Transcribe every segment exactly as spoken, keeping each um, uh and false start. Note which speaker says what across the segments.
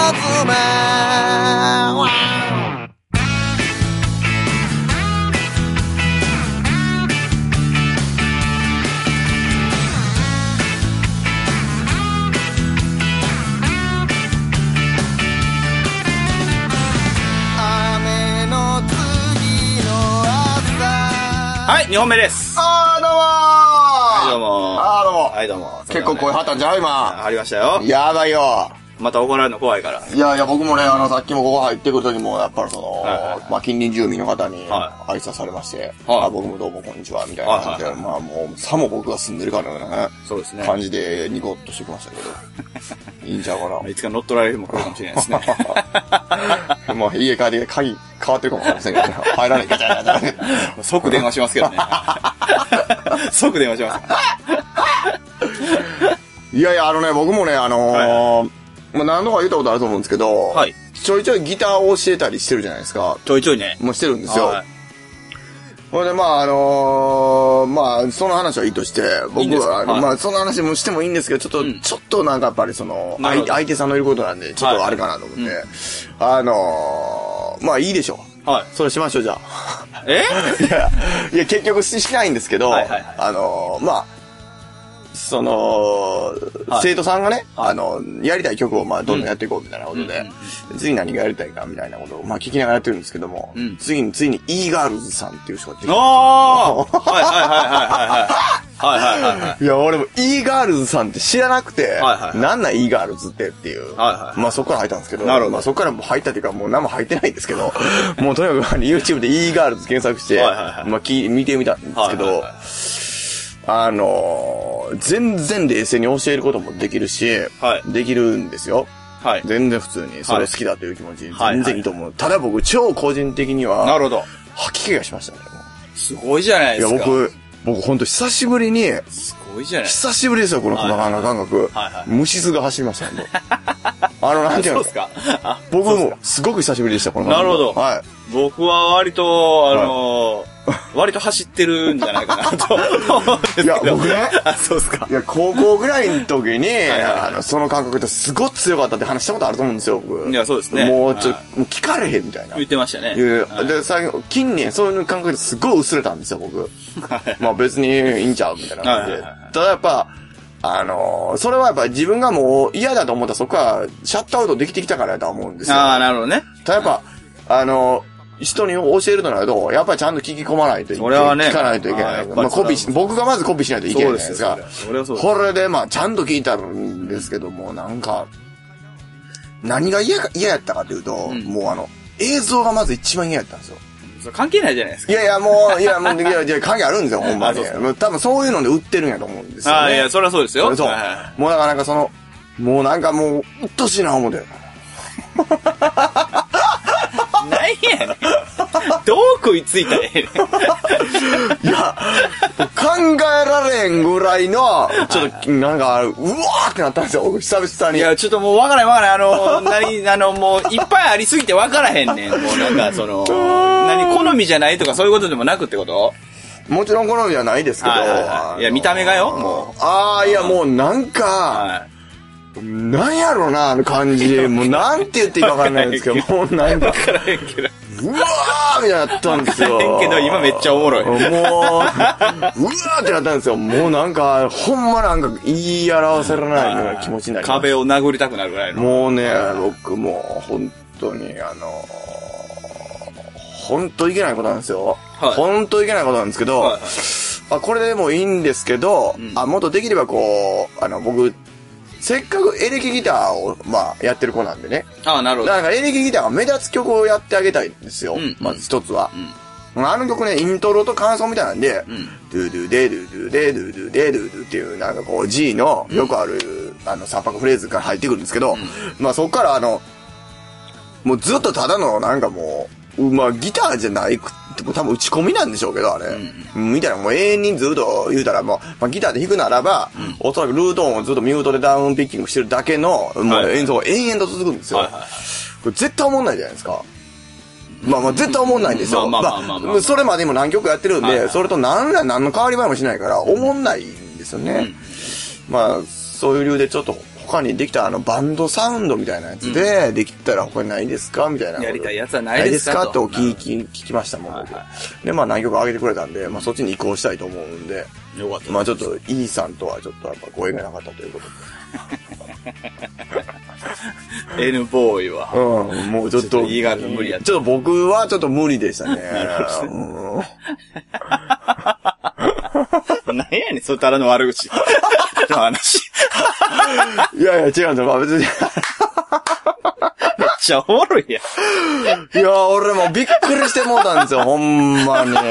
Speaker 1: 妻
Speaker 2: はい、にほんめです。
Speaker 1: あーどうもー。
Speaker 2: はいどうもー。
Speaker 1: あーどうも。
Speaker 2: はいどうも。
Speaker 1: 結構声張ったんちゃう今。
Speaker 2: ありましたよ。
Speaker 1: やばいよ。
Speaker 2: また怒られるの怖いから。
Speaker 1: いやいや、僕もね、あの、さっきもここ入ってくる時も、やっぱりその、
Speaker 2: はいはい、
Speaker 1: まあ、近隣住民の方に
Speaker 2: は
Speaker 1: 挨拶されまして、
Speaker 2: はい、
Speaker 1: あ僕もどうもこんにちは、みたいな感じで、
Speaker 2: はいはいはい、
Speaker 1: まあもう、さも僕が住んでるからね、
Speaker 2: そうですね。
Speaker 1: 感じでニコッとしてきましたけど、いいんちゃうかな。
Speaker 2: いつか乗っ取られる日も来るかもしれないですね。
Speaker 1: もう家帰って鍵変わってるかもしれませんけどね。入らないかじゃない
Speaker 2: 即電話しますけどね。即電話します。
Speaker 1: いやいや、あのね、僕もね、あのー、はい、まあ、何度か言ったことあると思うんですけど、はい、ちょいちょいギターを教えたりしてるじゃないですか。
Speaker 2: ちょいちょいね。
Speaker 1: もうしてるんですよ。はい、ほいで、まあ、あのー、まあ、その話はいいとして、僕は、いいはい、まあ、その話もしてもいいんですけど、ちょっと、うん、ちょっとなんかやっぱりその、相, 相手さんのいることなんで、ちょっとあれかなと思って、はい、うん、あのー、まあ、いいでしょう。はい。それしましょう、じゃあ。
Speaker 2: え
Speaker 1: いや、いや、結局しないんですけど、はいはいはい、あのー、まあ、その、はい、生徒さんがね、はい、あの、やりたい曲をまあどんどんやっていこうみたいなことで、うん、次何がやりたいかみたいなことをまあ聞きながらやってるんですけども、うん、次に、ついに E ガールズさんっていう人が出てきた。
Speaker 2: あーはいはいはいはいはいはいはいはいはい。
Speaker 1: いや、俺も E ガールズさんって知らなくて、はいはいはい、なんなん E ガールズってっていう。はいはいはい、まあそこから入ったんですけど、なるほど。まあそこからもう入ったっていうかもう何も入ってないんですけど、もうとにかく YouTube で E ガールズ検索して、はいはいはい、まあき見てみたんですけど、はいはいはい、あのー、全然冷静に教えることもできるし、はい、できるんですよ。はい。全然普通に、それ好きだという気持ち、はい、全然いいと思う。はいはい、ただ僕、超個人的には、なるほど。吐き気がしましたね。
Speaker 2: すごいじゃないですか。
Speaker 1: いや、僕、僕ほんと久しぶりに、
Speaker 2: すごいじゃない
Speaker 1: 久しぶりですよ、この細かな感覚。はいはい。虫巣が走りましたね。あの、なんていうの。そうですか。僕も、すごく久しぶりでした、この感覚。
Speaker 2: なるほど。はい。僕は割と、あのー、はい割と走ってるんじゃないかなと思うんですけど。いや、僕ね。あ、そうですか。
Speaker 1: いや、高校ぐらいの時に、はいはい、あの、その感覚ってすごく強かったって話したことあると思うんですよ、僕。
Speaker 2: いや、そうですね。
Speaker 1: もうちょ、はい、もう聞かれへんみたいな。
Speaker 2: 言ってましたね。
Speaker 1: はい、で、最後、近年、そういう感覚ですごい薄れたんですよ、僕。まあ別にいいんちゃうみたいな感じで。ただやっぱ、あのー、それはやっぱ自分がもう嫌だと思ったらそこはシャットアウトできてきたからやと思うんですよ。
Speaker 2: ああ、なるほどね。
Speaker 1: ただやっぱ、あのー、人に教えるとなると、やっぱりちゃんと聞き込まないといけない。それはね。聞かないといけない。まあ、コピー、僕がまずコピーしないといけないじゃないですか。それはそうです。これで、まあ、ちゃんと聞いたんですけども、なんか、何が嫌か、嫌やったかというと、うん、もうあの、映像がまず一番嫌やったんですよ。
Speaker 2: それ関係ないじゃないですか。
Speaker 1: いやいや、もう、いや、もう、いや、いや、関係あるんですよ、ほんまに。多分そういうので売ってるんやと思うんですよ、ね。
Speaker 2: ああ、いや、それはそうですよ。
Speaker 1: そう。もうだからなんかその、もうなんかもう、うっとしいな思うて。
Speaker 2: 何やねん。どう食いついたらええね
Speaker 1: ん。いや、考えられんぐらいの、ちょっと、なんか、うわーってなったんですよ、僕、久々に。
Speaker 2: いや、ちょっともうわからへんわからへん。あの、何、あの、もう、いっぱいありすぎてわからへんねん。もうなんか、その、何、好みじゃないとかそういうことでもなくってこと？
Speaker 1: もちろん好みじゃないですけど。
Speaker 2: はいはいはい、いや、見た目がよ、もう。
Speaker 1: ああ、いや、もうなんか、はいなんやろな、あの感じ。もうなんて言っていいかわかんないんですけど、もうなんか。わからへんけど。うわーみたいになったんですよ。
Speaker 2: わからへんけど、今めっちゃおもろい。もう、うわ
Speaker 1: ーってなったんですよ。もうなんか、ほんまなんか言い表せられないような気持ちになります。
Speaker 2: 壁を殴りたくなるぐらいの。
Speaker 1: もうね、僕もう本当に、あの、本当いけないことなんですよ。はい、本当いけないことなんですけど、はいはい、あこれでもいいんですけど、うん、あもっとできればこう、あの、僕、せっかくエレキギターを、まあ、やってる子なんでね。
Speaker 2: ああ、なるほど。
Speaker 1: なんかエレキギターが目立つ曲をやってあげたいんですよ。うん、まず一つは。うん、あの曲ね、イントロと感想みたいなんで、うん、ドゥドゥデドゥドゥデドゥドゥデドゥドゥっていう、なんかこう G のよくある、うん、あの、三拍フレーズが入ってくるんですけど、うん、まあそっからあの、もうずっとただのなんかもう、まあギターじゃないくても多分打ち込みなんでしょうけど、あれ。うん、みたいな、もう永遠にずっと言うたらもう、まあギターで弾くならば、うん、おそらくルート音をずっとミュートでダウンピッキングしてるだけの、もう演奏が延々と続くんですよ。はいはいはい、これ絶対思んないじゃないですか。まあまあ絶対思んないんですよ。まあまあまあまあ、まあ、それまでも何曲かやってるんで、はいはい、それと何ら何の変わり映えもしないから、思んないんですよね。うん、まあ、そういう理由でちょっと他にできたあのバンドサウンドみたいなやつで、うん、できたら他にないですかみたいな。
Speaker 2: やりたいやつはないですか
Speaker 1: ないですかと聞き、聞きましたもん、僕。はいはい、で、まあ何曲上げてくれたんで、まあそっちに移行したいと思うんで。
Speaker 2: よかった。
Speaker 1: まあちょっと、E さんとはちょっとやっぱご縁がなかったということで。
Speaker 2: N ボーイは。
Speaker 1: うん、もうちょっと。ちょっと
Speaker 2: 言いが無理やった。
Speaker 1: ちょっと僕はちょっと無理でしたね。
Speaker 2: 何やねん、それたらの悪口。の話。
Speaker 1: いやいや、違うんですよ。まあ別に。
Speaker 2: めっちゃおもろいや
Speaker 1: ん。いや、俺もびっくりしてもうたんですよ、ほんまに。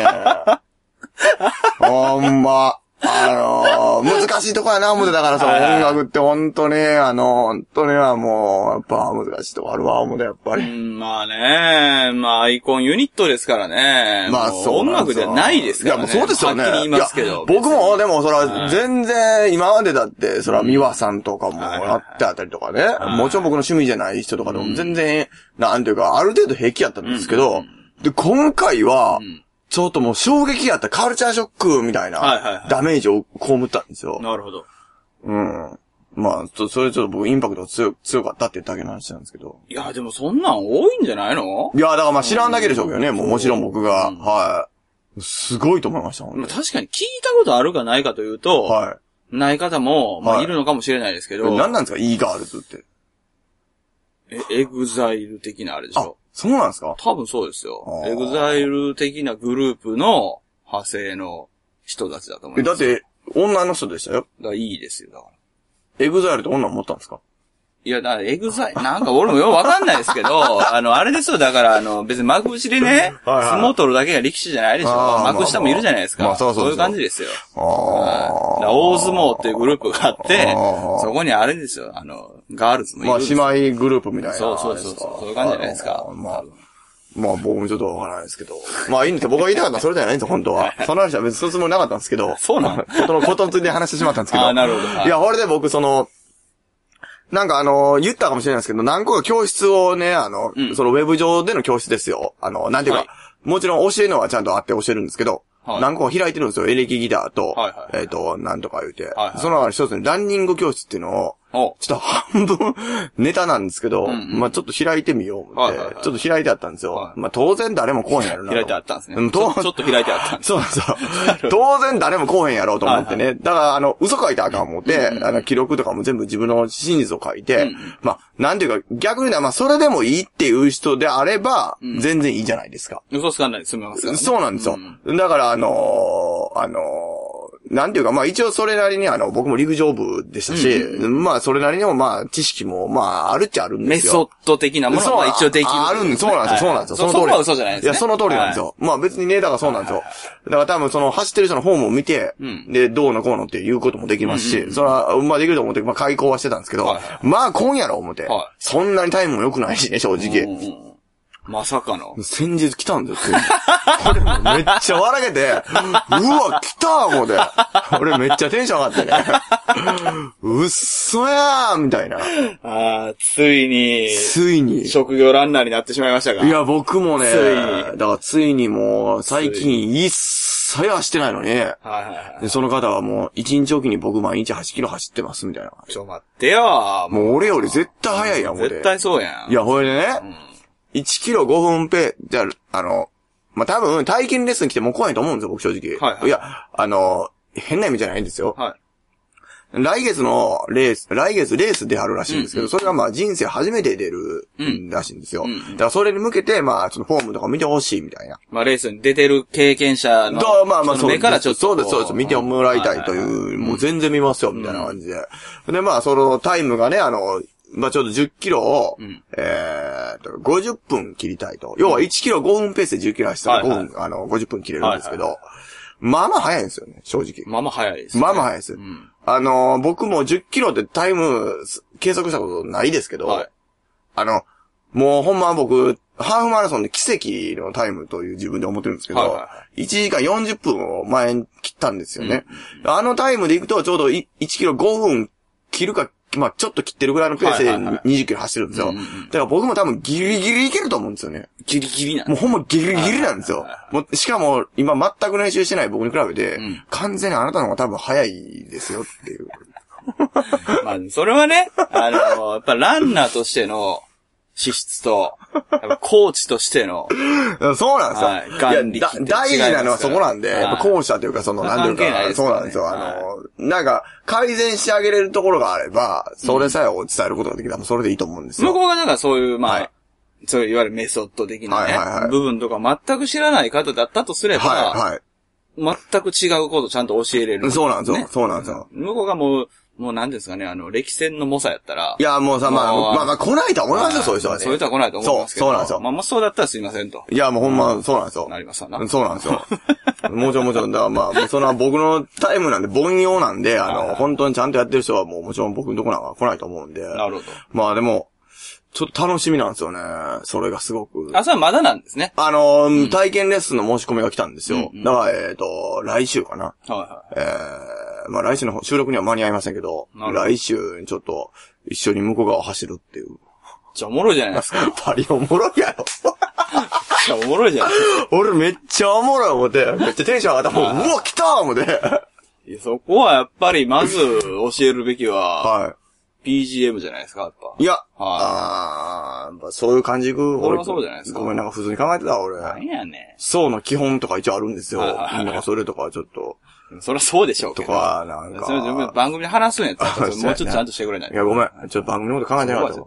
Speaker 1: ほんま。あのー、難しいとこやな思ってたからさ、音楽ってほんとね、あの、ほんとねはもう、やっぱ難しいとこあるわ、思うてやっぱり。
Speaker 2: うん、まあね、まあアイコンユニットですからね。まあそう。音楽じゃないですからね。いや、もうそうですよね。はっきり言いますけど。
Speaker 1: 僕も、でもそら、全然、今までだって、そら、美和さんとかもやってあたりとかね。もちろん僕の趣味じゃない人とかでも全然、なんていうか、ある程度平気やったんですけど、で、今回は、ちょっともう衝撃やったカルチャーショックみたいなダメージを被ったんですよ。
Speaker 2: なるほど。
Speaker 1: うん。まあ、それちょっと僕インパクト強強かったって言っただけの話なんですけど。
Speaker 2: いや、でもそんなん多いんじゃないの？
Speaker 1: いや、だからまあ知らんだけでしょうけどね、もうもちろん僕が。はい。すごいと思いました、
Speaker 2: まあ、確かに聞いたことあるかないかというと、はい。ない方も、まあいるのかもしれないですけど。
Speaker 1: 何なんですか ?E ガールズって。
Speaker 2: え、エグザイル的なあれでしょ？
Speaker 1: そうなんですか？
Speaker 2: 多分そうですよ。エグザイル的なグループの派生の人たちだと思います。
Speaker 1: え、だって、女の人でしたよ。
Speaker 2: だからいいですよ、だから。
Speaker 1: エグザイルって女持ったんですか？
Speaker 2: いや、だからエグザイル、なんか俺もよくわかんないですけど、あの、あれですよ、だからあの、別に幕内でね、はいはい、相撲取るだけが力士じゃないでしょ。幕下もいるじゃないですか。まあ、そうそうそう。そういう感じですよ。ああ。大相撲っていうグループがあって、そこにあれですよ、あの、ガールズもいるんですよ。
Speaker 1: まあ、姉妹グループみたいな。
Speaker 2: そうそうそう。そういう感じじゃないですか。
Speaker 1: まあ、まあ僕もちょっとわからないですけど。まあいいんですよ。僕が言いたかったらそれじゃないんですよ、本当は。その話は別にそのつもりなかったんですけど。
Speaker 2: そうなの？
Speaker 1: ことのことについて話してしまったんですけど。
Speaker 2: ああ、なるほど。はい、
Speaker 1: いや、これで僕その、なんかあの、言ったかもしれないですけど、何個か教室をね、あの、うん、そのウェブ上での教室ですよ。あの、なんていうか、はい、もちろん教えるのはちゃんとあって教えるんですけど、はい、何個か開いてるんですよ。エレキギターと、はいはいはい、えっ、ー、と、なんとか言うて。はいはい、その中で一つにランニング教室っていうのを、ちょっと半分ネタなんですけど、うんうん、まあちょっと開いてみようって、はいはいはい、ちょっと開いてあったんですよ。はい、まあ当然誰も来へんやろな。
Speaker 2: 開いてあったんですね。ちょ, ちょっと開いてあったんです。
Speaker 1: そうなんですよ。当然誰も来へんやろうと思ってね。はいはい、だからあの、嘘書いてあかん思って、うんうん、あの、記録とかも全部自分の真実を書いて、うんうん、まあ、なんていうか、逆に言うのはまあそれでもいいっていう人であれば、うん、全然いいじゃないですか。
Speaker 2: 嘘つかないで済みますからね。
Speaker 1: そうなんですよ。うん、だからあのー、あのー、なんていうか、まあ一応それなりにあの、僕も陸上部でしたし、うんうん、まあそれなりにもまあ知識もまああるっちゃあるんですよ。
Speaker 2: メソッド的なものは一応できる。
Speaker 1: あるんです。そうなんですよ。そうなんですよ。その通り。
Speaker 2: そこは嘘じゃないですね。
Speaker 1: いや、その通りなんですよ。はい、まあ別にね、だからそうなんですよ。だから多分その走ってる人のフォームを見て、うん、で、どうのこうのっていうこともできますし、うんうんうん、それは、まあできると思って、まあ開講はしてたんですけど、はいはい、まあ今夜ろ思って、はい、そんなにタイムも良くないしね、正直。うんうん、
Speaker 2: まさかの。
Speaker 1: 先日来たんですよ。俺もめっちゃ笑けて、うわ、来た思うて。俺めっちゃテンション上がってね。うっそやーみたいな。
Speaker 2: ああ、ついに。
Speaker 1: ついに。
Speaker 2: 職業ランナーになってしまいましたが。
Speaker 1: いや、僕もね、ついに。だからついにもう、最近一切走ってないのに、はいはいはい、でその方はもう、一日おきに僕毎日はちキロ走ってますみたいな。
Speaker 2: ちょ、待ってよ。
Speaker 1: もう俺より絶対早いやん、思うて。
Speaker 2: 絶対そうやん。
Speaker 1: いや、ほいでね、うん、いちキロごふんペー、じゃあ、あの、まあ、多分、体験レッスン来ても怖いと思うんですよ、僕正直。はいはい。いや、あの、変な意味じゃないんですよ。はい。来月のレース、来月レース出はるらしいんですけど、うんうん、それがまあ人生初めて出るらしいんですよ。うんうん、だからそれに向けて、まあ、そのフォームとか見てほしいみたいな。
Speaker 2: まあ、レースに出てる経験者の、まあまあ、目からちょっと。
Speaker 1: そうです、そうです。見てもらいたいという、もう全然見ますよ、みたいな感じで。うん、で、まあ、そのタイムがね、あの、まあ、ちょうどじゅっキロを、うん、えーと、ごじゅっぷん切りたいと。要はいちキロごふんペースでじゅっキロ走ったらごふん、はいはい、あの、ごじゅっぷん切れるんですけど、はいはい、まあまあ早いんですよね、正直。
Speaker 2: まあまあ早いです、ね。
Speaker 1: まあまあ早いです。うん、あの、僕もじゅっキロでタイム計測したことないですけど、はい、あの、もうほんま僕、ハーフマラソンで奇跡のタイムという自分で思ってるんですけど、はいはいはい、いちじかんよんじゅっぷんを前に切ったんですよね。うん、あのタイムで行くとちょうどいちキロごふん切るか、まあちょっと切ってるぐらいのペースでにじゅっキロ走ってるんですよ。だから僕も多分ギリギリいけると思うんですよね。
Speaker 2: ギリギリなん
Speaker 1: もうほんまギリギリなんですよ。もうしかも今全く練習してない僕に比べて、うん、完全にあなたの方が多分早いですよっていう。
Speaker 2: まあ、それはね、あの、やっぱランナーとしての資質と、やっぱコーチとしての。
Speaker 1: そうなんですよ。
Speaker 2: はい、眼力って違いますから。
Speaker 1: 大事なのはそこなんで、やっぱ後者というか、その、なんていうか、そうなんですよ。あの、なんか、改善してあげれるところがあれば、それさえを伝えることができたら、それでいいと思うんですよ。
Speaker 2: 向こうがなんかそういう、まあ、そういういわゆるメソッド的なね、部分とか全く知らない方だったとすれば、はいはい。全く違うことをちゃんと教えれる。
Speaker 1: そうなんですよ。そうなんですよ。
Speaker 2: 向こうがもう、もう何ですかね、あの、歴戦の猛者やったら。
Speaker 1: いや、もうさ、まあ、まあまあ、来ないとは思いますよ、そういう人はね。
Speaker 2: そういう人は来ないと思いますけど。そう、そうなんですよ。まあ、もうそうだったらすいませんと。
Speaker 1: いや、もうほんま、そうなんですよ。
Speaker 2: なりますわな。
Speaker 1: そうなんですよ。もちろんもちろん、だからまあ、その僕のタイムなんで、凡庸なんで、あの、本当にちゃんとやってる人はもうもちろん僕のとこなんか来ないと思うんで。
Speaker 2: なるほど。
Speaker 1: まあでも、ちょっと楽しみなんですよね。それがすごく。
Speaker 2: あ、それはまだなんですね。
Speaker 1: あの、うん、体験レッスンの申し込みが来たんですよ。うんうん、だから、えっ、ー、と、来週かな。はいはい。えー、まあ来週の収録には間に合いませんけど、来週にちょっと一緒に向こう側を走るっていう。
Speaker 2: じゃあおもろいじゃないですか。
Speaker 1: パリおもろいやろ。
Speaker 2: じゃあおもろいじゃないですか。
Speaker 1: 俺めっちゃおもろい思って、めっちゃテンション上がった。もう、うわ、来たー思って。
Speaker 2: いや、そこはやっぱりまず教えるべきは、はい。ビージーエム じゃないですか、やっぱ。
Speaker 1: いや、ああ、そういう感じく、
Speaker 2: 俺はそうじゃないですか。
Speaker 1: ごめん、なんか普通に考えてた、俺。
Speaker 2: 何やね
Speaker 1: ん。そうの基本とか一応あるんですよ。なんかそれとかちょっと。
Speaker 2: そりゃそうでしょうけど。
Speaker 1: とか、なんか。
Speaker 2: それ番組で話すんやったら、もうちょっとちゃんとしてくれない。
Speaker 1: いや、ごめん。ちょっと番組のこと考えてなかった。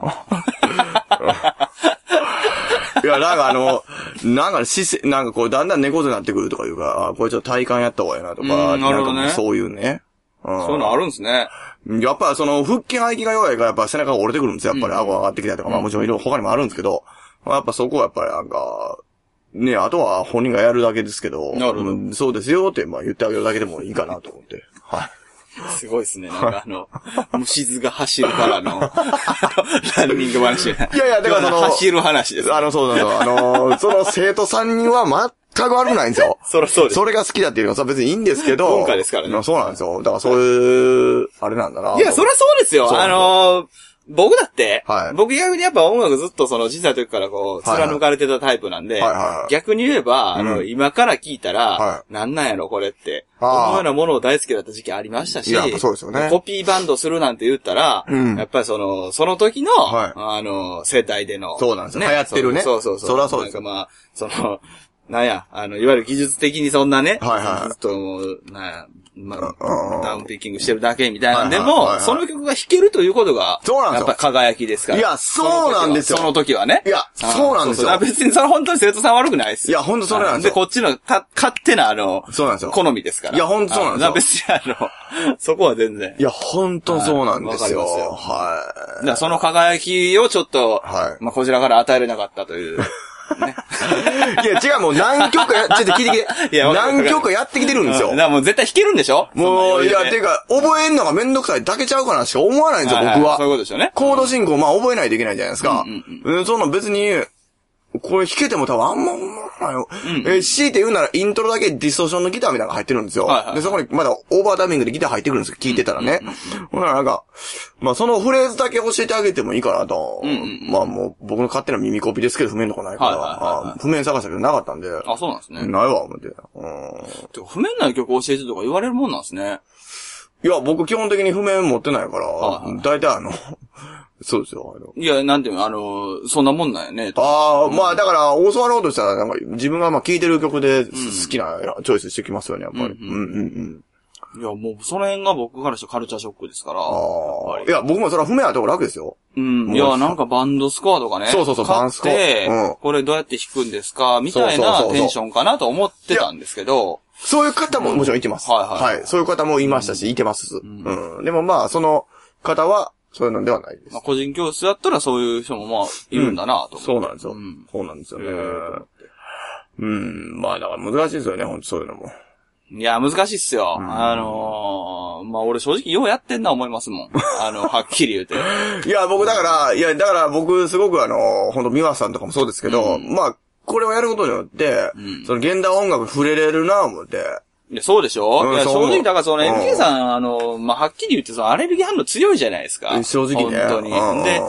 Speaker 1: いや、なんかあの、なんか姿勢、なんかこう、だんだん猫背になってくるとかいうか、あ、これちょっと体幹やった方がいいなとか、
Speaker 2: なるほどね。
Speaker 1: そういうね。
Speaker 2: うん、そういうのあるんですね。
Speaker 1: やっぱその、腹筋背筋が弱いから、やっぱ背中が折れてくるんですよ。やっぱり顎上がってきたりとか、うん、まあもちろんいろいろ他にもあるんですけど、やっぱそこはやっぱりなんか、ね、あとは本人がやるだけですけど、なるほど、うん、そうですよって、まあ言ってあげるだけでもいいかなと思って。はい。
Speaker 2: すごいですね。なんかあの、虫図が走るからの、ランニング話じゃない。
Speaker 1: いやいや、だからその、
Speaker 2: 走る話です。
Speaker 1: あの、そうそうそう。あの、その生徒さんには全く悪くないんですよ。
Speaker 2: そりゃそうです。
Speaker 1: それが好きだっていうのは別にいいんですけど。
Speaker 2: 文化ですからね。
Speaker 1: そうなんですよ。だからそういう、あれなんだな。
Speaker 2: いや、そりゃそうですよ。あのー、僕だって、
Speaker 1: はい、
Speaker 2: 僕逆にやっぱ音楽ずっとその小さい時からこう、貫かれてたタイプなんで、はいはい、逆に言えば、あの、うん、今から聞いたら、はい、なんなんやろこれって、このようなものを大好きだった時期ありましたし、
Speaker 1: やっぱそうですよね。
Speaker 2: コピーバンドするなんて言ったら、うん、やっぱりその、その時の、はい、あの、世代での、
Speaker 1: そうなんですよ。ね、流行ってるね。
Speaker 2: そうそうそう。
Speaker 1: そりゃそうですよ。
Speaker 2: なんかまあ、その、なんや、あの、いわゆる技術的にそんなね、はいはい、ずっともう、なんや、まあ、ダウンピッキングしてるだけみたいなんでも、はいはいはいはい、その曲が弾けるということが、そうなんですよ。やっぱ輝きですから。
Speaker 1: いや、そうなんですよ。
Speaker 2: その時はね。
Speaker 1: いや、そうなんですよ。
Speaker 2: そうそう別にそれ本当に生徒さん悪くないです
Speaker 1: よ。いや、本当それなんですよ。
Speaker 2: で、こっちのた勝手なあの、
Speaker 1: そうなんですよ。
Speaker 2: 好みですから。
Speaker 1: いや、本当そうなんですよ。
Speaker 2: 別にあの、そこは全然。
Speaker 1: いや、本当そうなんですよ。
Speaker 2: わかりますよ。
Speaker 1: はい。
Speaker 2: だからその輝きをちょっと、はい、まあ、こちらから与えれなかったという。ね、
Speaker 1: いや、違う、もう何曲かや、ちょっと聞いてきて。いや、何曲かやってきてるんですよ。
Speaker 2: だからもう絶対弾けるんでしょ
Speaker 1: もう、いや、ていうか、覚えんのがめんどくさいだけちゃうかなしか思わないんですよ、僕は。はいはい、
Speaker 2: そういうことですよね。
Speaker 1: コード進行、まあ覚えないといけないじゃないですか。うんうんうん、そんな別に、これ弾けても多分あんま思わないよ。うんうん、え、強いて言うならイントロだけディストーションのギターみたいなのが入ってるんですよ。はいはいはい、で、そこにまだオーバーダミングでギター入ってくるんですよ。聴いてたらね。ほら、なんか、まあそのフレーズだけ教えてあげてもいいかなと。うんうんうん、まあもう僕の勝手な耳コピですけど譜面とかないから、はいはいはいはい、譜面探したけどなかったんで。
Speaker 2: あ、そうなんですね。
Speaker 1: ないわ、思って。うん。
Speaker 2: てか譜面ない曲教えてとか言われるもんなんですね。
Speaker 1: いや、僕基本的に譜面持ってないから、はいはい、大体あの、そうですよ。
Speaker 2: いや、なんていうの、あの、そんなもんなんやね。
Speaker 1: ああ、うん、まあだから、教わろうとしたら、なんか、自分がまあ聴いてる曲で好きなチョイスしてきますよね、やっぱり。うんうんうん。
Speaker 2: いや、もう、その辺が僕からしたらカルチャーショックですから。あ
Speaker 1: あ。いや、僕もそれは譜面あった方が楽ですよ。
Speaker 2: うん。いや、なんかバンドスコアとかね。
Speaker 1: そうそうそう、バンドスコア。
Speaker 2: で、うん、これどうやって弾くんですかみたいなテンションかなと思ってたんですけど。
Speaker 1: そういう方ももちろんいてます。
Speaker 2: うん、はいはい。
Speaker 1: はい。そういう方もいましたし、いてます。うん。うん、でもまあ、その方は、そういうのではないです。
Speaker 2: まあ、個人教室だったらそういう人もまあ、いるんだなと、うん。
Speaker 1: そうなんですよ。うん、そうなんですよね。うん。まあ、だから難しいですよね、ほんとそういうのも。
Speaker 2: いや、難しいっすよ。うん、あのー、まあ、俺正直ようやってんな思いますもん。あの、はっきり言うて。
Speaker 1: いや、僕だから、いや、だから僕すごくあの、ほんと、美和さんとかもそうですけど、うん、まあ、これをやることによって、うん、その現代音楽触れれるな思って。
Speaker 2: いや、そうでしょ、うん、いや、正直、だからその エムケー さん、うん、あの、まあ、はっきり言ってそのアレルギー反応強いじゃないですか。
Speaker 1: 正直ね。
Speaker 2: 本当に。で、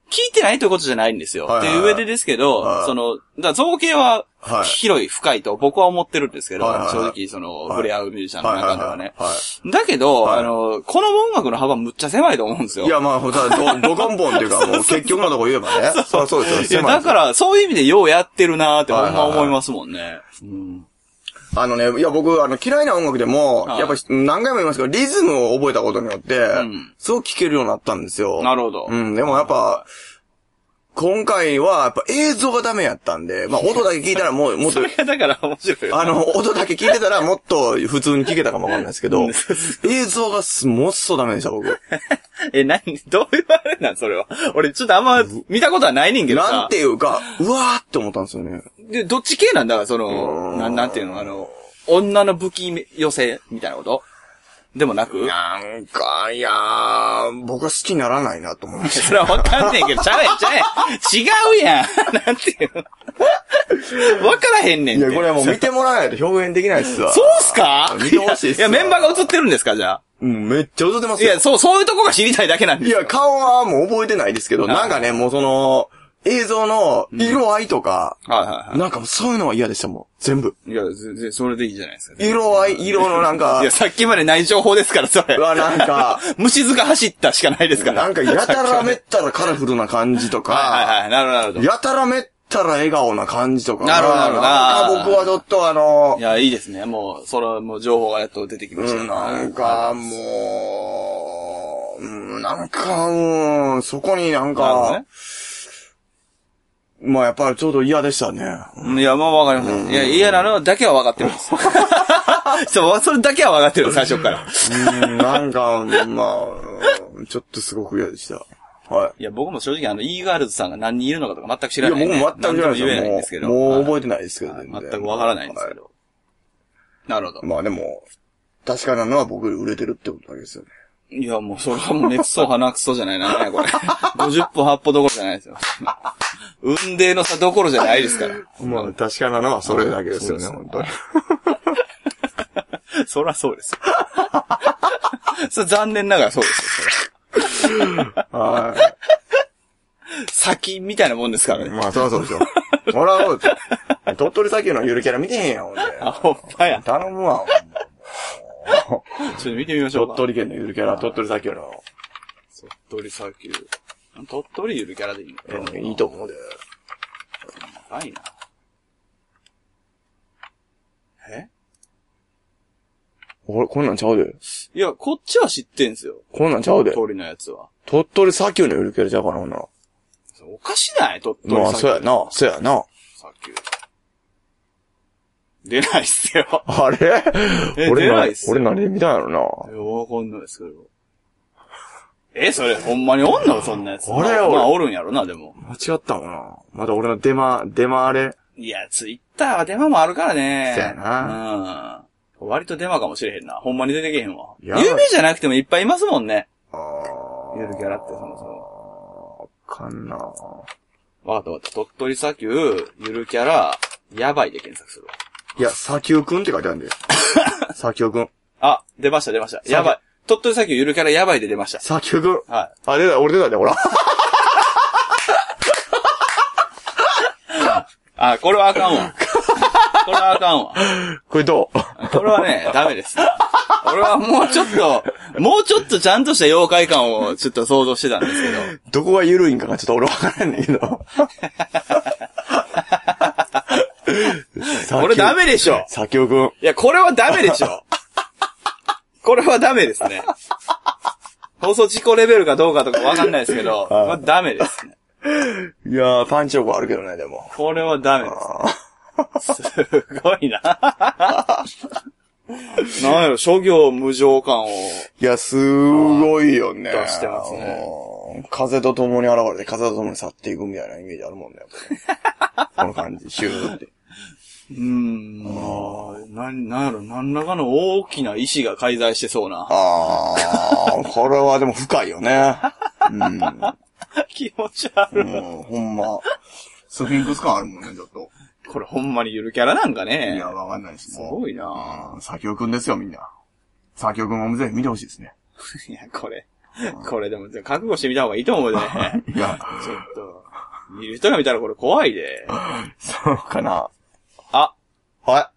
Speaker 2: 聞いてないということじゃないんですよ。はいはいはい、っていう上でですけど、はい、その、だから造形は広い、深いと僕は思ってるんですけど、はいはいはい、正直その、触れ合うミュージシャンの中ではね。はいはいはい、だけど、はい、あの、この音楽の幅むっちゃ狭いと思うんですよ。
Speaker 1: いや、まあ、ほら、ど、ど根本っていうか、もう結局のとこ言えばね。そうそうですよ。
Speaker 2: いや、だから、そういう意味でようやってるなーってほんま思いますもんね。はいはいはい、うん、
Speaker 1: あのね、いや僕、あの、嫌いな音楽でも、はい、やっぱり何回も言いますけど、リズムを覚えたことによって、うん、すごく聴けるようになったんですよ。
Speaker 2: なるほど。
Speaker 1: うん、でもやっぱ、今回は、やっぱ映像がダメやったんで、まあ音だけ聞いたらもう、もっと。
Speaker 2: それがだから面白い。
Speaker 1: あの、音だけ聞いてたらもっと普通に聞けたかもわかんないですけど、映像がす、もっそダメでした、僕。
Speaker 2: え、なに、どういうあれなんそれは。俺ちょっとあんま見たことはないねんけどさ。
Speaker 1: なんていうか、うわーって思ったんですよね。
Speaker 2: で、どっち系なんだからその、なん、なんていうの、あの、女の武器寄せみたいなことでもなく
Speaker 1: なんか、いやー、僕は好きにならないなと思って。
Speaker 2: それはわかんねんけど、ちゃうやん、ちゃうやん。違うやん。なんていうの。わからへんねんって。
Speaker 1: いや、これはもう見てもらわないと表現できないっすわ。
Speaker 2: そうっすか
Speaker 1: 見てほしいっすわ。
Speaker 2: いや、メンバーが映ってるんですか、じゃあ。
Speaker 1: うん、めっちゃ映ってますよ。
Speaker 2: いや、そう、そういうとこが知りたいだけなんですよ。
Speaker 1: いや、顔はもう覚えてないですけど、なんかね、もうその、映像の色合いとか、うん、はいはいはい。なんかそういうのは嫌でしたもん。全部。
Speaker 2: いや、全然それでいいじゃないですか、
Speaker 1: ね。色合い、色のなんか。
Speaker 2: いや、さっきまでない情報ですから、それ。
Speaker 1: うわ、なんか。
Speaker 2: 虫塚走ったしかないですから。
Speaker 1: なんか、やたらめったらカラフルな感じとか。
Speaker 2: はいはいはい、なるほどなるほど。
Speaker 1: やたらめったら笑顔な感じとか。
Speaker 2: なるほどなるほど。
Speaker 1: なんか僕はちょっとあの。
Speaker 2: いや、いいですね。もう、それもう情報がやっと出てきました、
Speaker 1: うん、なんか、もう、うん、なんか、うん、そこになんか、まあやっぱりちょうど嫌でしたね。
Speaker 2: いや、まあわかりません。いや、嫌なのだけは分かってるんです。そう、それだけは分かってる、最初から。
Speaker 1: うん、なんか、まあ、ちょっとすごく嫌でした。はい。
Speaker 2: いや、僕も正直あの、イーガールズさんが何人いるのかとか全く知らない、ね。
Speaker 1: いや、僕も全く知らないです。
Speaker 2: 言えないんですけど。
Speaker 1: もう、もう覚えてないですけどね。
Speaker 2: 全く分からないんですけど。はい、なるほど。
Speaker 1: まあでも、確かなのは僕より売れてるってことだけですよね。
Speaker 2: いや、もうそれはもう熱そう鼻くそじゃないな、ね、これ。ごじゅっぽはっぽどころじゃないですよ。運命の差どころじゃないですから。
Speaker 1: まあ、確かなのはそれだけですよね、本当に。
Speaker 2: そりゃそうですよ。それ残念ながらそうですよ、それ。はい。先みたいなもんですからね。
Speaker 1: まあ、そりゃそうでしょ。ほら、そうですよ。鳥取砂丘のゆるキャラ見てへんやん、ほんで。
Speaker 2: あ、ほんまや。
Speaker 1: 頼むわ、ほんま。
Speaker 2: ちょっと見てみましょうか。
Speaker 1: 鳥取県のゆるキャラ、鳥取砂丘の。
Speaker 2: 鳥取砂丘。鳥取ゆるキャラでいいの
Speaker 1: か、うん、いいと思うで。
Speaker 2: ないな。え
Speaker 1: これ、こんなんちゃうで。
Speaker 2: いや、こっちは知ってんすよ。
Speaker 1: こんなんちゃうで。
Speaker 2: 鳥取のやつは。
Speaker 1: 鳥取砂丘のゆるキャラちゃうかな、ほんなら。
Speaker 2: おかしない鳥取砂丘。
Speaker 1: まあ、そうやな、そうやな。
Speaker 2: 砂丘。出ないっすよ。
Speaker 1: あれ俺
Speaker 2: 出ないっすよ。
Speaker 1: 俺何で見たんやろな。
Speaker 2: いや、わかんないですけど。え、それ、ほんまにおんのそんなやつ。
Speaker 1: あれ
Speaker 2: まあ、まあ、おるんやろな、でも。
Speaker 1: 間違ったもんな。まだ俺のデマ、デマあれ。
Speaker 2: いや、ツイッターはデマもあるからね。
Speaker 1: そうやな。
Speaker 2: うん。割とデマかもしれへんな。ほんまに出てけへんわ。有名じゃなくてもいっぱいいますもんね。ああ。ゆるキャラってそもそも。
Speaker 1: わかんな。
Speaker 2: わかったわかった。鳥取砂丘、ゆるキャラ、やばいで検索するわ。
Speaker 1: いや、砂丘くんって書いてあるんで。砂丘くん。
Speaker 2: あ、出ました出ました。やばい。鳥取砂丘ゆるキャラやばいで出ました。
Speaker 1: 砂丘くん。
Speaker 2: はい。
Speaker 1: あ、出た、俺出たね、ほら。
Speaker 2: あ、これはあかんわ。これはあかんわ。
Speaker 1: これど
Speaker 2: うこれはね、ダメです。俺はもうちょっと、もうちょっとちゃんとした妖怪感をちょっと想像してたんですけど。
Speaker 1: どこが緩いんかがちょっと俺わからんねんけど。
Speaker 2: これダメでしょ。
Speaker 1: 砂丘くん。
Speaker 2: いや、これはダメでしょ。これはダメですね。放送事故レベルかどうかとかわかんないですけど、まあ、ダメですね。
Speaker 1: いやー、パンチ力あるけどね、でも。
Speaker 2: これはダメですね。すごいな。なんやろ、諸行無常感を。
Speaker 1: いや、すごいよね。
Speaker 2: 出してますね。
Speaker 1: 風と共に現れて、風と共に去っていくみたいなイメージあるもんね。この感じ、シューって。
Speaker 2: うーん、まあ、な、なんやろ、何らかの大きな意志が介在してそうな。
Speaker 1: ああ、これはでも深いよね。うん、
Speaker 2: 気持ち悪い。
Speaker 1: うん、ほんま。スフィンクス感あるもんね、ちょっと。
Speaker 2: これほんまにゆるキャラなんかね。
Speaker 1: いや、わかんないし。
Speaker 2: すごいなぁ。
Speaker 1: 砂丘くんですよ、みんな。砂丘くんもぜひ見てほしいですね。
Speaker 2: いや、これ。 これでも、覚悟してみた方がいいと思うね。いや。ちょっと、見る人が見たらこれ怖いで。
Speaker 1: そうかな。
Speaker 2: あ。
Speaker 1: はい。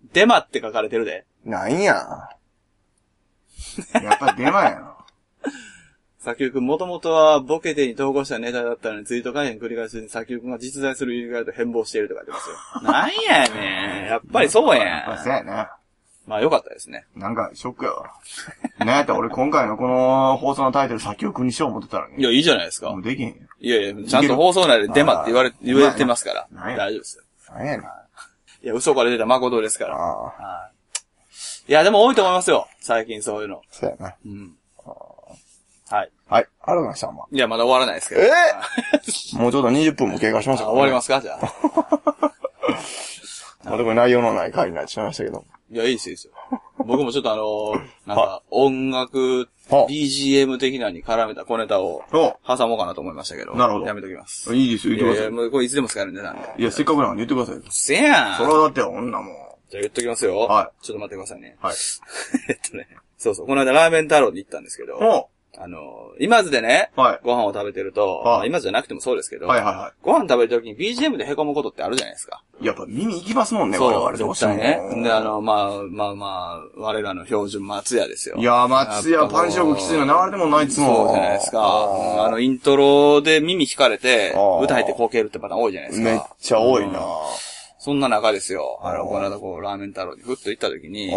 Speaker 2: デマって書かれてるで。
Speaker 1: なんや。やっぱりデマやな。
Speaker 2: 砂丘くんもともとはボケてに投稿したネタだったのにツイート回転繰り返しに砂丘くんが実在する理由があると変貌していると書いてますよ。なんやねん。やっぱりそうやん。
Speaker 1: そうやね。
Speaker 2: まあよかったですね。
Speaker 1: なんかショックやわ。ねえって俺今回のこの放送のタイトル砂丘くんにしよう思ってたらね。
Speaker 2: いや、いいじゃないですか。
Speaker 1: もうできへんよ。
Speaker 2: いやいや、ちゃんと放送内でデマって言われ、言われてますから。大丈夫ですよ。
Speaker 1: なんやねん。
Speaker 2: いや、嘘から出た誠ですから。あいや、でも多いと思いますよ。最近そういうの。
Speaker 1: そうやな。
Speaker 2: うん。はい。
Speaker 1: はい。ありがとうございました。
Speaker 2: いや、まだ終わらないですけど。
Speaker 1: えー、もうちょうどにじゅっぷんも経過しましたから、
Speaker 2: ね、終わりますかじゃあ。
Speaker 1: まあ、でも内容のない回になってしまいましたけど。
Speaker 2: いや、いいですよ、いいですよ。僕もちょっとあのー、なんか、音楽、ビージーエム 的なに絡めた小ネタを、挟もうかなと思いましたけど。
Speaker 1: なるほど。
Speaker 2: やめときます。
Speaker 1: いいですよ、言ってください。
Speaker 2: いやいや、もうこれいつでも使えるんでなんで。
Speaker 1: いや、せっかくなんで言ってください。
Speaker 2: せやん。
Speaker 1: それはだって女もん。
Speaker 2: じゃあ言っときますよ。
Speaker 1: はい。
Speaker 2: ちょっと待ってくださいね。
Speaker 1: はい。
Speaker 2: えっとね。そうそう、この間ラーメン太郎に行ったんですけど。あの、今津でね、はい、ご飯を食べてると、はい、まあ、今津じゃなくてもそうですけど、はいはいはい、ご飯食べるときに ビージーエム で凹むことってあるじゃないですか。
Speaker 1: やっぱ耳行きますもんね、
Speaker 2: そう、
Speaker 1: 我々どうしても
Speaker 2: ね。で、あの、まあ、まあまあ、我らの標準松屋ですよ。
Speaker 1: いや、松屋パン食きついの流れてもないっつもん。
Speaker 2: そうじゃないですか。あ, あの、イントロで耳引かれて、歌入ってこけるってパターン多いじゃないですか。
Speaker 1: めっちゃ多いな、うん、
Speaker 2: そんな中ですよ。あの、この間こう、ラーメン太郎にふっと行ったときに、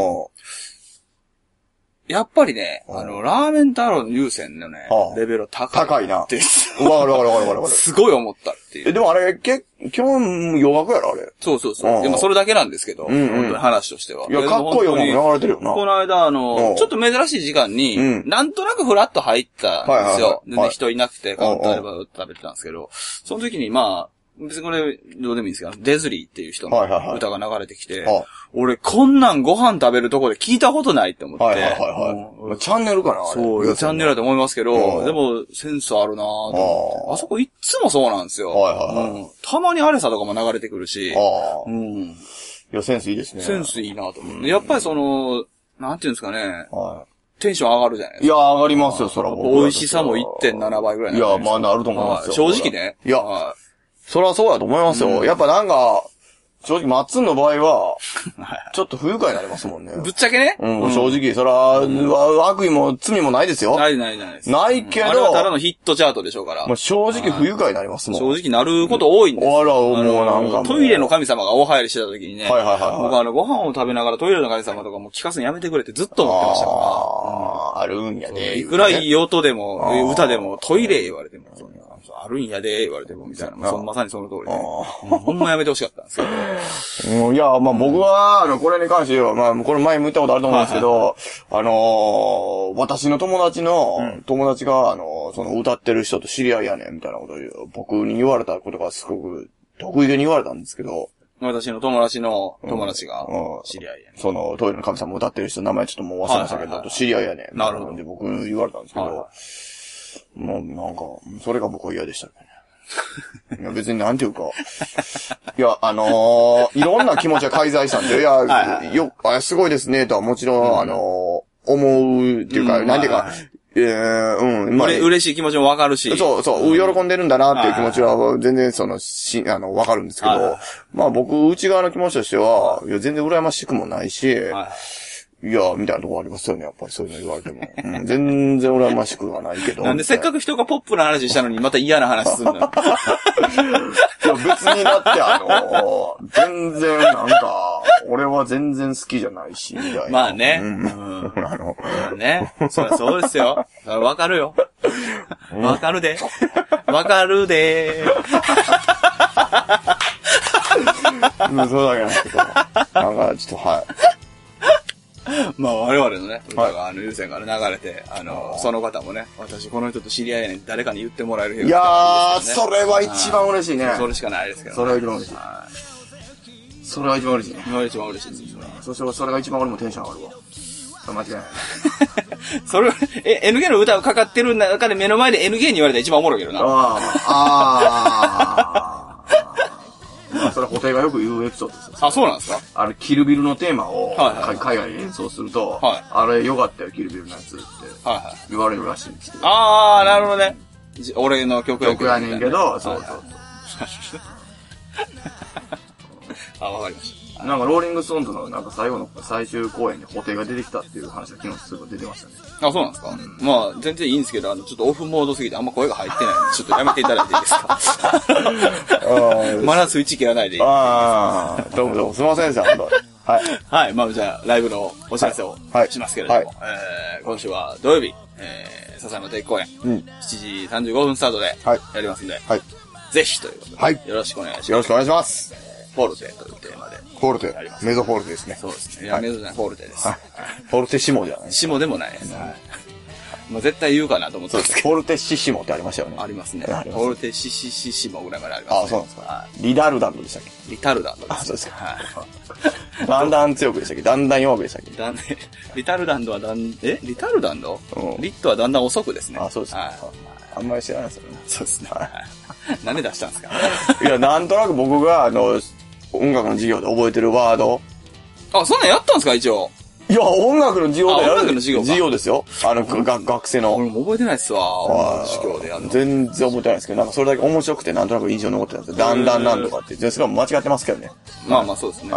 Speaker 2: やっぱりね、あの、ラーメン太郎の優先のね、レベル高い。
Speaker 1: 高いな。
Speaker 2: って。
Speaker 1: わかるわかるわかるわかる。
Speaker 2: すごい思ったっていう。
Speaker 1: え、でもあれ、け、基本、洋楽やろあれ。
Speaker 2: そうそうそう。でもそれだけなんですけど、うんうん、本当に話としては。
Speaker 1: いや、かっこいい音楽流れてるよな。
Speaker 2: この間、あの、ちょっと珍しい時間に、うん、なんとなくフラッと入ったんですよ。はいはいはい、全然人いなくて、カウンターで食べてたんですけど、その時にまあ、別にこれ、どうでもいいんですけど、デズリーっていう人の歌が流れてきて、はいはいはい、俺、こんなんご飯食べるとこで聞いたことないって思って。はいはいはいはい、
Speaker 1: チャンネルかなあれ。
Speaker 2: そう、チャンネルだと思いますけど、でも、センスあるなぁと思って。あそこいっつもそうなんですよ。はいはいはいうん、たまにアレサとかも流れてくるし、うん、
Speaker 1: いや、センスいいですね。
Speaker 2: センスいいなと思って。やっぱりその、なんていうんですかね。はいテンション上がるじゃないですか。
Speaker 1: いや、上がりますよ、そら。
Speaker 2: 美味しさも いってんなな 倍ぐらい。
Speaker 1: いや、まあなると思いますよ。
Speaker 2: 正直ね。
Speaker 1: いや、はいそれはそうだと思いますよ。うん、やっぱなんか、正直、マッツンの場合は、ちょっと不愉快になりますもんね。
Speaker 2: ぶっちゃけね。
Speaker 1: うん、正直、それは、うん、悪意も罪もないですよ。
Speaker 2: ないないないです。
Speaker 1: ないけど、うん、
Speaker 2: あれはただのヒットチャートでしょうから。
Speaker 1: まあ、正直不愉快になりますもん。
Speaker 2: 正直なること多いんですよ。
Speaker 1: あら、もうなんかもう。
Speaker 2: トイレの神様が大流行りしてた時にね。
Speaker 1: はいはいはい、はい。
Speaker 2: 僕あの、ご飯を食べながらトイレの神様とかも聞かすのやめてくれってずっと思ってましたから。
Speaker 1: ああ、あるんやね。
Speaker 2: いくらいい音でも、歌でも、トイレ言われても。あるんやで、言われても、みたいな。そまさにその通りで、ね。ほんまやめてほしかったんですけど。
Speaker 1: うん、いや、まあ僕は、あの、これに関しては、まあ、これ前も言ったことあると思うんですけど、はいはいはい、あのー、私の友達の、うん、友達が、あの、その歌ってる人と知り合いやねん、みたいなことを僕に言われたことがすごく得意げに言われたんですけど、
Speaker 2: 私の友達の友達が知り合いやね、
Speaker 1: うんうん。その、トイレの神様歌ってる人、名前ちょっともう忘れましたけど、はいはいはい、知り合いやねん。
Speaker 2: なるほど。
Speaker 1: で、僕言われたんですけど、はいはいもうなんか、それが僕は嫌でしたね。いや別になんていうか。いや、あのー、いろんな気持ちが介在したんで、いや、はいはいはい、よ、あ、すごいですね、とはもちろん、うん、あのー、思うっていうか、うん、なんていうか、はいはい、えー、うん、
Speaker 2: まあ、嬉しい気持ちもわかるし。
Speaker 1: そう、そう、喜んでるんだなっていう気持ちは、全然その、し、あの、わかるんですけど、はいはい、まあ僕、内側の気持ちとしては、いや、全然羨ましくもないし、はいいや、みたいなとこありますよね、やっぱりそういうの言われても。うん、全然羨ましくはないけど。
Speaker 2: なんでせっかく人がポップな話したのにまた嫌な話すんだよ。いや、
Speaker 1: 別にだってあのー、全然なんか、俺は全然好きじゃないし、みたいな。
Speaker 2: まあね。うん。あの、ね。そりゃそうですよ。わかるよ。わかるで。わかるで。
Speaker 1: うん、そうだけなんですけど。なんか、ちょっと、はい。
Speaker 2: まあ我々のね、歌があの優先から流れて、あの、その方もね、私この人と知り合いやねん誰かに言ってもらえるように、ね。いや
Speaker 1: ー、それは一番嬉しいね。
Speaker 2: それしかないですけど、ね。
Speaker 1: それは一番嬉しい。それは一番嬉しいね。
Speaker 2: それは一番嬉しいです。
Speaker 1: そしてそれが一番俺もテンション上がるわ。間違いない。
Speaker 2: それ、え、エヌケー の歌をかかってる中で目の前で エヌケー に言われたら一番おもろいけどな。
Speaker 1: ああ。ああ。まあそれ、布袋がよく言うエピソードですよ。
Speaker 2: あ、そうなんですか？
Speaker 1: あれ、キルビルのテーマを、
Speaker 2: はいはい、
Speaker 1: 海外で演奏すると、
Speaker 2: はい、
Speaker 1: あれよかったよ、キルビルのやつって、言われるらしいんですけど。
Speaker 2: あー、なるほどね。俺の曲
Speaker 1: や曲やねんけど、そうそうそう。
Speaker 2: あ、わかりました。
Speaker 1: なんか、ローリングストーンズのなんか最後の最終公演に布袋が出てきたっていう話が昨日すぐ出てましたね。
Speaker 2: あ、そうなんですか、うん、まあ、全然いいんですけど、あの、ちょっとオフモードすぎてあんま声が入ってないんで、ちょっとやめていただいていいですかまだスイッチ切らないでいいですか？
Speaker 1: ああ、どうもどうも、すいませんでした、本当はい。
Speaker 2: はい、まあ、じゃあ、ライブのお知らせをしますけれども、はいはい、えー、今週は土曜日、えー、笹山定期公演、うん、しちじさんじゅうごふんスタートでやりますんで、はい、ぜひということで、はい、よろしくお願いします。
Speaker 1: よろしくお願いします。
Speaker 2: フォルテというテーマで。
Speaker 1: フォルテ。メゾフォルテですね。
Speaker 2: そうですね。いや、メゾじゃない、フォルテです。
Speaker 1: フォルテシモじゃない
Speaker 2: シモでもないです。もう絶対言うかなと思ってたんですけど。
Speaker 1: フォルテシシモってありましたよね。
Speaker 2: ありますね。フォルテシシシシモぐらいまでありますね。
Speaker 1: あ、そうなんですか。リダルダンドでしたっけ？
Speaker 2: リタルダンドです。
Speaker 1: あ、そうですか。だんだん強くでしたっけ？だんだん弱くでしたっけ？
Speaker 2: だんリタルダンドはだん、えリタルダンドリットはだんだん遅くですね。
Speaker 1: あ、そうですか。あんまり知らないですよね。
Speaker 2: そうですね。なんで出したんですか？
Speaker 1: いや、なんとなく僕が、あの、音楽の授業で覚えてるワード。
Speaker 2: あ、そんなんやったんですか一応。
Speaker 1: いや、音楽の授業でやる。
Speaker 2: 音楽の授業か。
Speaker 1: 授業ですよ。あの、が学生の。
Speaker 2: 俺も覚えてないっすわ。音楽の授業でやるの。
Speaker 1: 全然覚えてないですけど、なんかそれだけ面白くてなんとなく印象に残ってたんですよ。だんだんなんとかって。全然間違ってますけどね。
Speaker 2: まあまあそうですね。はい、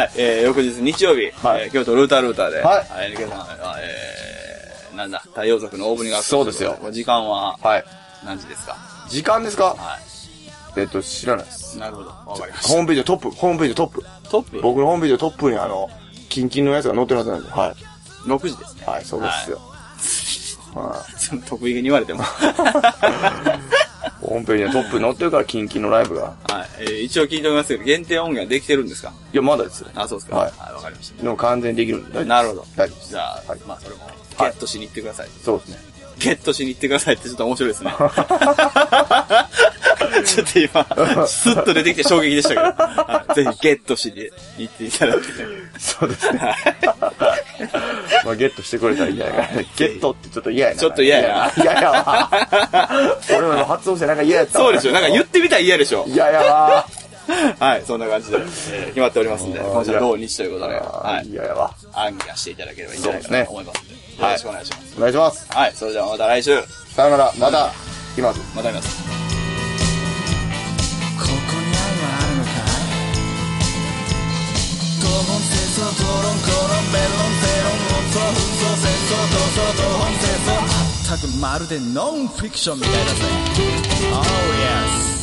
Speaker 2: えー、翌日日曜日、はい、えー、京都ルータールーターで、はい、えー、さん、えー、なんだ、太陽族のオープニングアクト。
Speaker 1: そうですよ。
Speaker 2: 時間は、はい。何時ですか？
Speaker 1: 時間ですか？はい。えっと、知らないです。
Speaker 2: なるほど。わかりました。
Speaker 1: ホームページトップ、ホームページトップ。
Speaker 2: トップ？
Speaker 1: 僕のホームページトップにあの、キンキンのやつが載ってるはずなんで。はい。
Speaker 2: ろくじですね。
Speaker 1: はい、そうですよ。
Speaker 2: はい。その得意げに言われても。
Speaker 1: ホームページにトップに載ってるからキンキンのライブが。
Speaker 2: はい。えー、一応聞いておりますけど、限定音源はできてるんですか？
Speaker 1: いや、まだです。
Speaker 2: あ、そうですか。はい。はい、わかりました。
Speaker 1: でも完全にできるんで。
Speaker 2: なるほど。
Speaker 1: 大丈夫です。
Speaker 2: じゃあ、はい、まあそれも、ゲットしに行ってください。
Speaker 1: そうですね。
Speaker 2: ゲットしに行ってくださいってちょっと面白いですね。ちょっと今、スッと出てきて衝撃でしたけど、はい、ぜひゲットしに行っていただいて。
Speaker 1: そうですね。まあゲットしてくれたらいいんじゃないかな。ゲットってちょっと嫌やな。
Speaker 2: ちょっと嫌や
Speaker 1: な。嫌やわ。俺も発音してなんか嫌やったわ。
Speaker 2: そうでしょ。なんか言ってみたら嫌でしょ。
Speaker 1: 嫌やわ。
Speaker 2: はい、そんな感じで、えー、決まっておりますんで、今週は土日ということで、はい。
Speaker 1: 嫌やわ。
Speaker 2: 暗記していただければいいんじゃないかなと思いますんで、よろしくお願いします。
Speaker 1: お願いします。
Speaker 2: はい、それではまた来週。
Speaker 1: さよなら、また、今
Speaker 2: また見ます。
Speaker 3: ここに愛はあるのかい？討論戦争討論コロンベロンテロン論争紛争戦争闘争討論戦争まったくまるでノンフィクションみたいだぜ。Oh yes